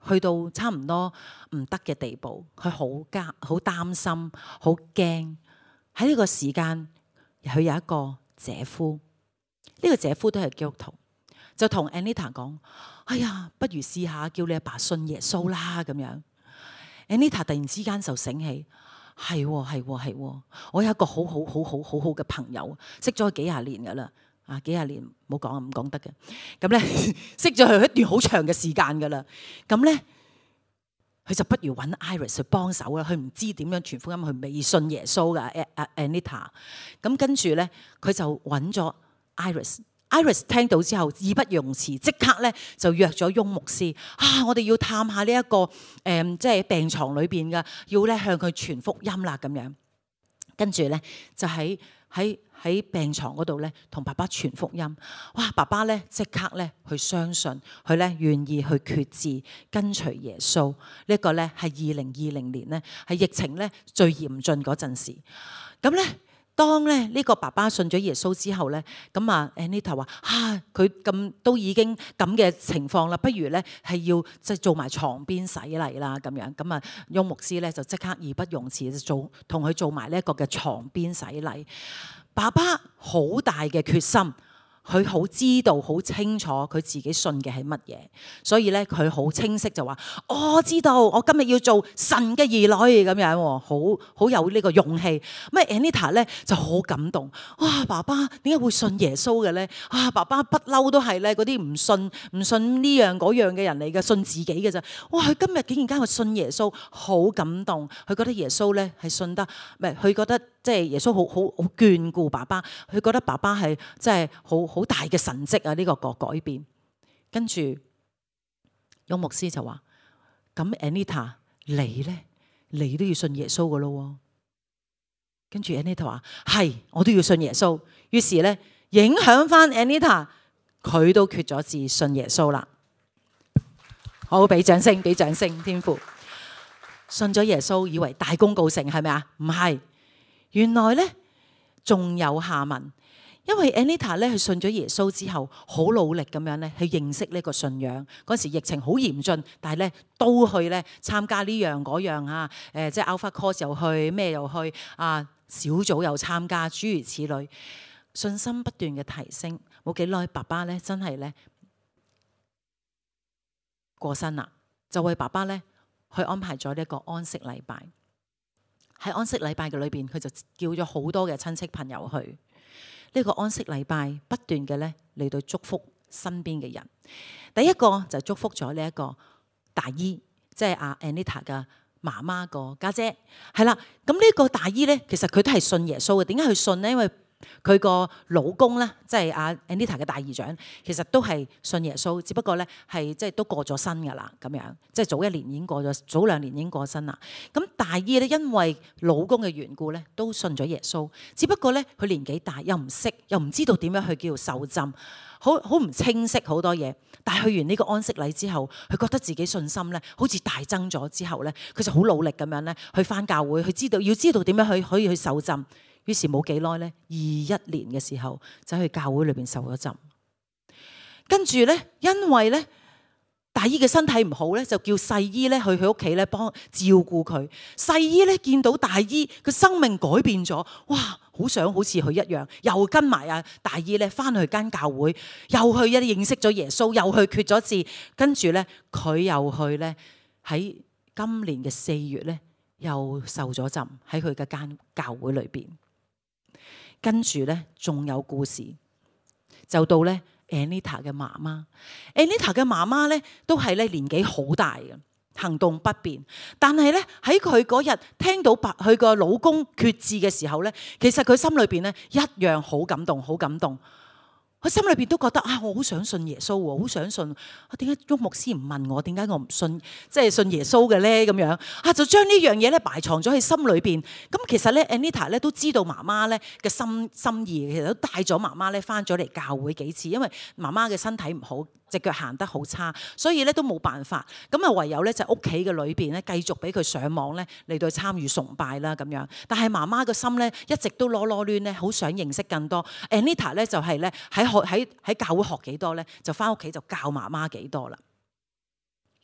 A: 去到差唔多唔得嘅地步，佢好驚、好擔心、好驚。喺呢個時間，佢有一個姐夫，呢、這個姐夫都係基督徒，就同 Anita 講：哎呀，不如試下叫你阿爸信耶穌啦咁樣。Anita 突然之間就醒起，係喎係喎係喎，我有一個好好好好好好嘅朋友，識咗佢幾廿年噶啦。啊，幾廿年冇講啊，唔講得嘅。咁咧識咗佢一段好長嘅時間噶啦。咁咧佢就不如揾 Iris 去幫手啦。佢唔知點樣傳福音，佢未信耶穌噶。Anita 咁跟住咧，佢就揾咗 Iris。Iris 聽到之後，義不容辭，即刻咧就約咗翁牧師。啊，我哋要探下呢、這、一個誒、嗯，即係病床裏邊嘅，要咧向佢傳福音啦咁樣。跟住咧就喺喺喺病床嗰度咧，同爸爸傳福音。哇！爸爸咧即刻咧去相信，佢咧願意去決志跟隨耶穌。呢、這、一個咧係二零二零年咧，係疫情咧最嚴峻嗰陣時。咁咧。當咧呢個爸爸信咗耶穌之後咧，咁啊 Anita 話：啊，佢咁都已經咁嘅情況啦，不如咧係要即係做埋床邊洗禮啦咁樣。咁啊，翁牧師咧就即刻義不容辭就做同佢做埋呢一個嘅床邊洗禮。爸爸好大嘅決心。佢好知道、好清楚佢自己信嘅係乜嘢，所以咧佢好清晰就話：我知道，我今日要做神嘅兒女咁樣，好好有呢個勇氣。咁 Anita 咧就好感動，哇！爸爸點解會信耶穌嘅咧？啊！爸爸不嬲都係咧嗰啲唔信唔信呢樣嗰樣嘅人嚟嘅，信自己嘅咋。哇！佢今日竟然間去信耶穌，好感動。佢覺得耶穌咧係信得，唔係佢覺得即係耶穌好好好眷顧爸爸。佢覺得爸爸係即係好好大嘅神蹟啊！呢、這個個改變，跟住翁牧師就話：咁 Anita 你咧，你都要信耶穌噶咯？跟住 Anita 話：係，我都要信耶穌。於是咧，影響翻 Anita，佢都決咗志信耶穌啦。好，俾掌聲，俾掌聲，天父信咗耶穌，以為大功告成係咪啊？唔係，原來咧仲有下文。因為 Anita 咧，佢信咗耶穌之後，好努力咁樣咧去認識呢個信仰。嗰時疫情好嚴峻，但係咧都去咧參加呢樣嗰樣啊。誒，即係 Alpha Course 又去，咩又去啊？小組又參加，諸如此類，信心不斷嘅提升。冇幾耐，爸爸咧真係咧過身啦，就為爸爸咧去安排咗呢一個安息禮拜。喺安息禮拜嘅裏邊，佢就叫咗好多嘅親戚朋友去。呢個安息禮拜不斷嘅咧嚟到祝福身邊嘅人。第一個就祝福咗呢一個大姨，即係阿 Anita 嘅媽媽個家姐，係啦。咁呢個大姨咧，其實佢都係信耶穌嘅。點解佢信呢？因為佢個老公咧，即係阿 Anita 嘅大姨丈，其實都係信耶穌，只不過咧係即係都過咗身噶啦，咁樣即係早一年已經過咗，早兩年已經過身啦。咁大姨咧，因為老公嘅緣故咧，都信咗耶穌，只不過咧佢年紀大，又唔識，又唔知道點樣去叫做受浸，好好唔清晰好多嘢。但係去完呢個安息禮之後，佢覺得自己信心咧好似大增咗之後咧，佢就好努力咁樣咧去返教會，佢知道要知道點樣去可以去受浸。於是冇幾耐咧，二一年嘅時候就去教會裏邊受咗浸。跟住咧，因為咧大姨嘅身體唔好咧，就叫細姨咧去佢屋企咧幫照顧佢。細姨咧見到大姨嘅生命改變咗，哇！好想好似佢一樣，又跟埋啊大姨咧翻去間教會，又去一認識咗耶穌，又去決咗志。跟住咧，佢又去咧喺今年嘅四月咧，又受咗浸喺佢嘅間教會裏邊。跟住咧，仲有故事，就到咧 Anita 嘅媽媽。Anita 嘅媽媽咧，都係咧年紀好大嘅，行動不便。但係咧喺佢嗰日聽到白佢個老公決志嘅時候咧，其實佢心裏邊咧一樣好感動，好感動。佢心裏邊都覺得啊，我好想信耶穌喎，好想信。啊，點解翁牧師唔問我點解我唔信，即係信耶穌嘅咧？咁樣啊，就將呢樣嘢咧埋藏咗喺心裏邊。咁其實咧 Anita 咧都知道媽媽咧嘅心心意，其實都帶咗媽媽咧翻咗嚟教會幾次，因為媽媽嘅身體唔好，隻腳行得好差，所以咧都冇辦法。咁啊唯有咧就屋企嘅裏邊咧繼續俾佢上網咧嚟到參與崇拜啦咁樣。但係媽媽個心咧一直都囉囉攣咧，好想認識更多。Anita 咧就係咧喺喺喺教會學幾多咧，就翻屋企就教媽媽幾多啦。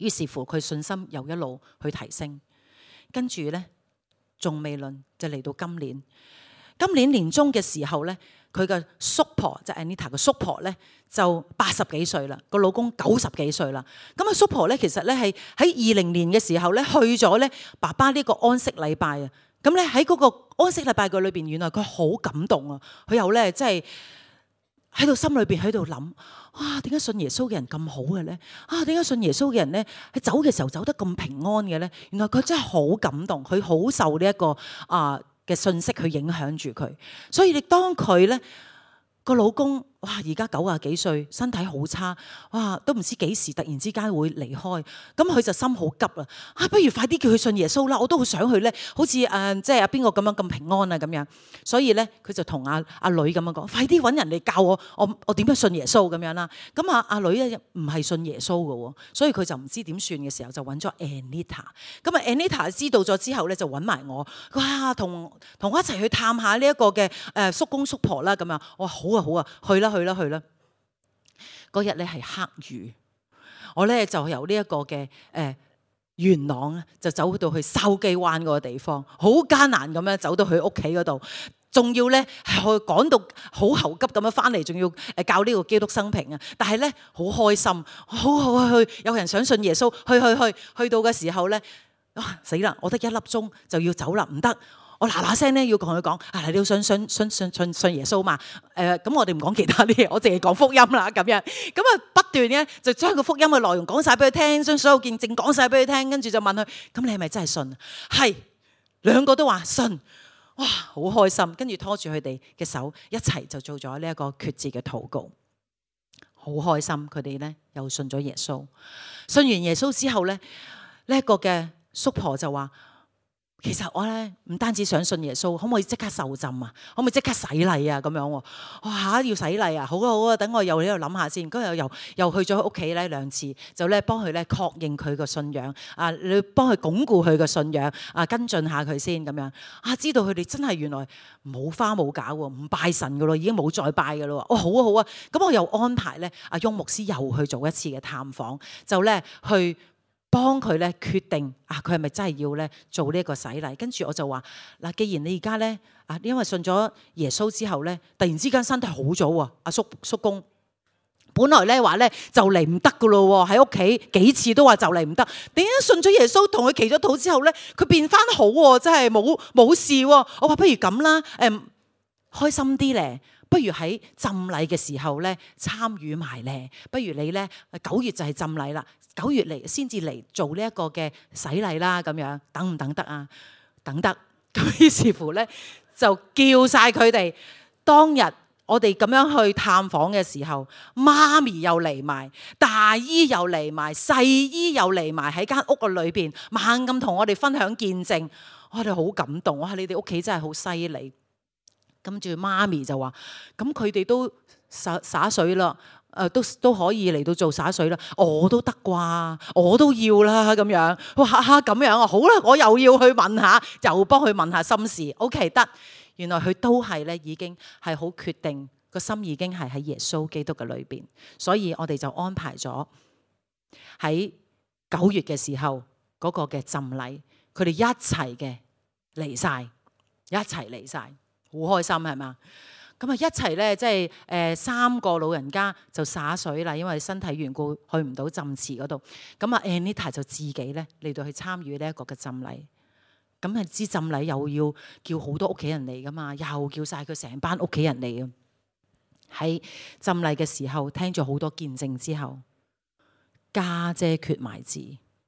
A: 於是乎佢信心又一路去提升。跟住咧仲未論，就嚟到今年。今年年中嘅時候咧，佢嘅叔婆即係 Anita 嘅叔婆咧，就八十幾歲啦，個老公九十幾歲啦。咁啊，叔婆咧其實咧係喺二零年嘅時候咧去咗咧爸爸呢個安息禮拜啊。咁咧喺嗰個安息禮拜嘅裏邊，原來佢好感動啊！佢又咧即係喺度心裏邊喺度諗：啊，點解信耶穌嘅人咁好嘅咧？啊，點解信耶穌嘅人咧喺走嘅時候走得咁平安嘅咧？原來佢真係好感動，佢好受呢一個啊嘅信息去影響住佢。所以你當佢咧個老公哇，而家九啊幾歲，身體好差，哇，都唔知幾時突然之間會離開，咁佢就心好急啊！啊，不如快啲叫佢信耶穌啦！我都好想去咧，好似誒、呃、即係阿邊個咁樣咁平安啊咁樣。所以咧，佢就同阿阿女咁樣講：快啲揾人嚟教我，我我點樣信耶穌咁樣啦？咁啊阿女咧唔係信耶穌嘅喎，所以佢就唔知點算嘅時候，就揾咗 Anita。咁啊 Anita 知道咗之後咧，就揾埋我，哇，同同我一齊去探下呢一個嘅誒叔公叔婆啦咁樣。我話好啊好啊，去啦去啦去啦！嗰日咧係黑雨，我咧就由呢一個嘅誒元朗咧，就走到去筲箕灣嗰個地方，好艱難咁樣走到佢屋企嗰度，仲要咧係去趕到好猴急咁樣翻嚟，仲要誒教呢個基督生平啊！但係咧好開心，好好去去，有人想信耶穌，去去去去到嘅時候咧，啊死啦！我得一粒鐘就要走啦，唔得！我嗱嗱聲咧要同佢講，啊你都想信信信信信耶穌嘛？誒、呃、咁我哋唔講其他啲嘢，我淨係講福音啦咁樣。咁啊不斷咧就將個福音嘅內容講晒俾佢聽，將所有見證講晒俾佢聽，跟住就問佢：咁你係咪真係信？係，兩個都話信。哇，好開心！跟住拖住佢哋嘅手一齊就做咗呢一個決志嘅禱告，好開心。佢哋咧又信咗耶穌。信完耶穌之後咧，呢、這、一個嘅叔婆就話：其實我咧唔單止想信耶穌，可唔可以即刻受浸啊？可唔可以即刻洗禮啊？咁樣喎，哇要洗禮啊！好啊好啊，等我又喺度諗下先。跟住又又去咗佢屋企咧兩次，就咧幫佢咧確認佢個信仰啊，你幫佢鞏固佢個信仰啊，跟進下佢先咁樣啊。知道佢哋真係原來冇花冇假喎，唔拜神噶咯，已經冇再拜噶咯。哦好啊好啊，咁我又安排咧阿翁牧師又去做一次嘅探訪，就咧去幫佢咧決定啊，佢係咪真係要咧做呢一個洗禮？跟住我就話嗱，既然你而家咧啊，因為信咗耶穌之後咧，突然之間身體好咗喎，阿叔叔公本來咧話咧就嚟唔得噶咯喎，喺屋企幾次都話就嚟唔得，點解信咗耶穌同佢祈咗禱之後咧，佢變翻好喎，真係冇冇事喎。我話不如咁啦，誒、嗯、開心啲咧。不如喺浸禮嘅時候咧參與埋咧，不如你咧九月就係浸禮啦，九月嚟先至嚟做呢一個嘅洗禮啦，咁樣等唔等得啊？等得，咁於是乎咧就叫晒佢哋。當日我哋咁樣去探訪嘅時候，媽咪又嚟埋，大姨又嚟埋，細姨又嚟埋，喺間屋嘅裏邊猛咁同我哋分享見證，我哋好感動。哇！你哋屋企真係好犀利。跟住媽咪就話：咁佢哋都灑灑水啦，誒、呃、都都可以嚟到做灑水啦，我都得啩，我都要啦咁樣。哇嚇咁樣啊，好啦，我又要去問下，又幫佢問下心事。OK 得，原來佢都係咧已經係好決定，個心已經係喺耶穌基督嘅裏邊，所以我哋就安排咗喺九月嘅時候嗰個嘅浸禮，佢哋一齊嘅嚟晒，一齊嚟晒。好開心係嘛？咁啊一齊咧，即係誒三個老人家就灑水啦，因為身體緣故去唔到浸池嗰度。咁啊 Anita 就自己咧嚟到去參與呢一個嘅浸禮。咁啊知浸禮又要叫好多屋企人嚟噶嘛，又叫晒佢成班屋企人嚟啊！喺浸禮嘅時候聽咗好多見證之後，家姐缺埋字，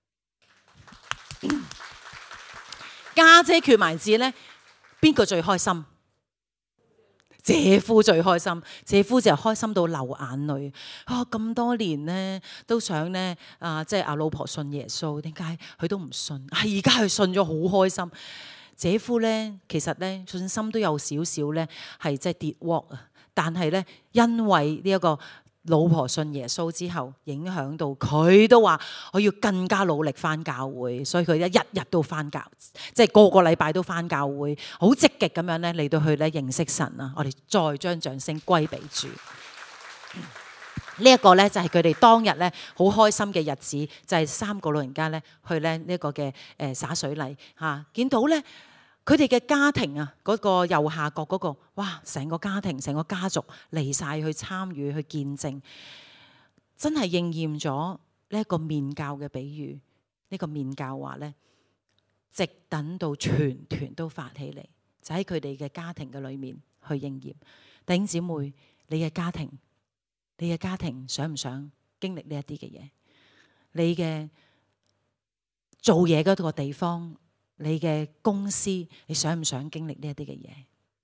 A: 家姐缺埋字咧，邊個最開心？姐夫最開心，姐夫就開心到流眼淚。啊，咁多年咧都想咧啊，即係阿老婆信耶穌，點解佢都唔信？係而家佢信咗，好開心。姐夫咧其實咧信心都有少少咧係即係跌鑊啊，但係咧因為呢一個老婆信耶穌之後，影響到佢都話我要更加努力返教會，所以佢一日日都返教，即係個個禮拜都返教會，好積極咁樣咧嚟到去咧認識神啊！我哋再將掌聲歸俾主。 呢一個咧就係佢哋當日咧好開心嘅日子，就係三個老人家咧去咧呢一個嘅誒灑水禮嚇，見到咧佢哋嘅家庭啊，嗰個右下角嗰個，哇！成個家庭、成個家族嚟晒去參與、去見證，真係應驗咗呢一個面教嘅比喻。呢個面教話咧，直等到全團都發起嚟，就喺佢哋嘅家庭嘅裏面去應驗。弟兄姊妹，你嘅家庭。你嘅家庭想唔想經歷呢一啲嘅嘢？你嘅做嘢嗰個地方，你嘅公司，你想唔想經歷呢一啲嘅嘢？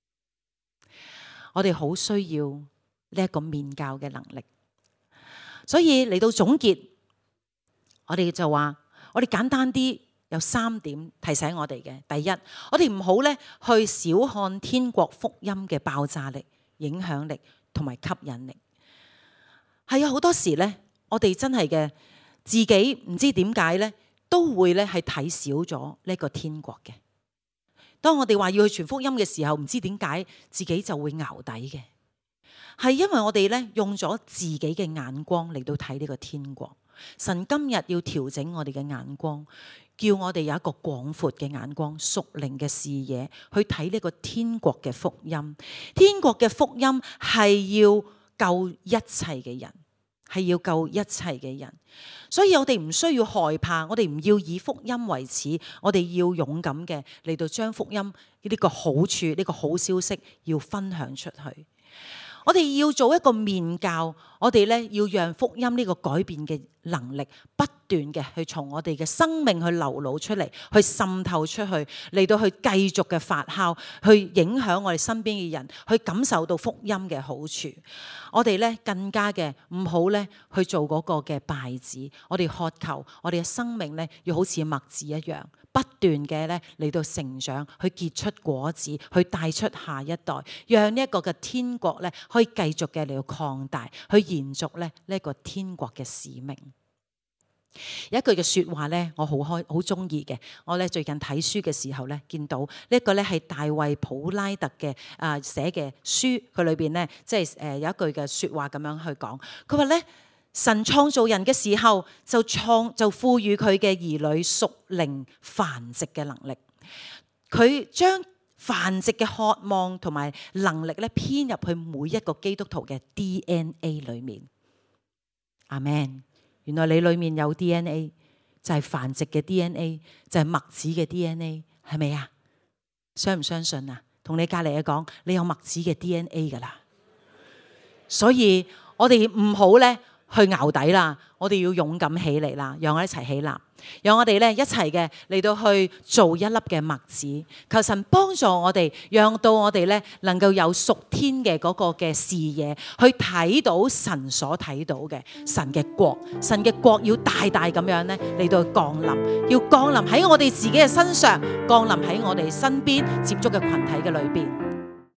A: 我哋好需要呢一個面教嘅能力。所以嚟到總結，我哋就話，我哋簡單啲有三點提醒我哋嘅。第一，我哋唔好咧去小看天國福音嘅爆炸力、影響力同埋吸引力。係啊，好多時咧，我哋真係嘅自己唔知點解咧，都會咧係睇少咗呢個天國嘅。當我哋話要去傳福音嘅時候，唔知點解自己就會淆底嘅，係因為我哋咧用咗自己嘅眼光嚟到睇呢個天國。神今日要調整我哋嘅眼光，叫我哋有一個廣闊嘅眼光、屬靈嘅視野去睇呢個天國嘅福音。天國嘅福音係要救一切嘅人，係要救一切嘅人，所以我哋唔需要害怕，我哋唔要以福音為恥，我哋要勇敢嘅嚟到將福音呢個好處、呢個好消息要分享出去。我哋要做一個面教，我哋咧要讓福音呢個改變嘅能力不斷嘅去從我哋嘅生命去流露出嚟，去滲透出去，嚟到去繼續嘅發酵，去影響我哋身邊嘅人，去感受到福音嘅好處。我哋咧更加嘅唔好咧去做嗰個嘅敗子，我哋渴求我哋嘅生命咧要好似麥子一樣，不斷嘅咧嚟到成長，去結出果子，去帶出下一代，讓呢一個嘅天國咧可以繼續嘅嚟到擴大，去延續咧呢一個天國嘅使命。有一句嘅說話咧，我好開好中意嘅。我咧最近睇書嘅時候咧，見到呢一個咧係大衛普拉特嘅啊寫嘅書，佢裏邊咧即係誒有一句嘅說話咁樣去講。佢話咧，神創造人嘅時候就創就賦予佢嘅兒女屬靈繁殖嘅能力，佢將繁殖嘅渴望同埋能力咧編入去每一個基督徒嘅 D N A 裏面。阿們。原來你裏面有 D N A， 就係繁殖嘅 D N A， 就係麥子嘅 D N A， 係咪啊？相唔相信啊？同你隔籬嘅講，你有麥子嘅 D N A 噶啦。所以我哋唔好咧去淆底啦，我哋要勇敢起嚟啦，讓我哋一齊起立，讓我哋咧一齊嘅嚟到去做一粒嘅麥子，求神幫助我哋，讓到我哋咧能夠有屬天嘅嗰個嘅視野，去睇到神所睇到嘅神嘅國，神嘅國要大大咁樣咧嚟到降臨，要降臨喺我哋自己嘅身上，降臨喺我哋身邊接觸嘅群體嘅裏邊。